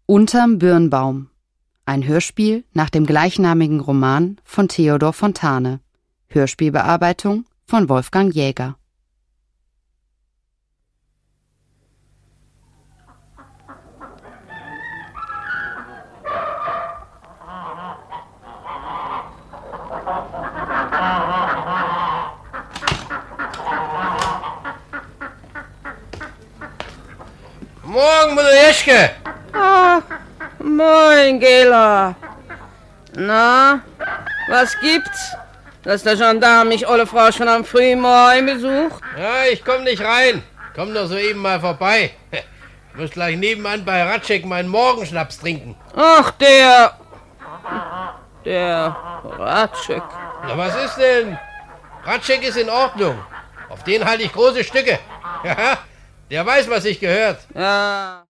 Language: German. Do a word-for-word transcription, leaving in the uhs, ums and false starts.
Unterm Birnbaum. Ein Hörspiel nach dem gleichnamigen Roman von Theodor Fontane. Hörspielbearbeitung von Wolfgang Jäger. Morgen, Mutter Jeschke. Ah, moin, Gela. Na, was gibt's? Dass der Gendarm mich olle Frau schon am frühen Morgen besucht? Ja, ich komm nicht rein. Komm doch soeben mal vorbei. Ich muss gleich nebenan bei Ratschek meinen Morgenschnaps trinken. Ach, der... Der Ratschek. Na, was ist denn? Ratschek ist in Ordnung. Auf den halte ich große Stücke. Ja, der weiß, was sich gehört. Ja...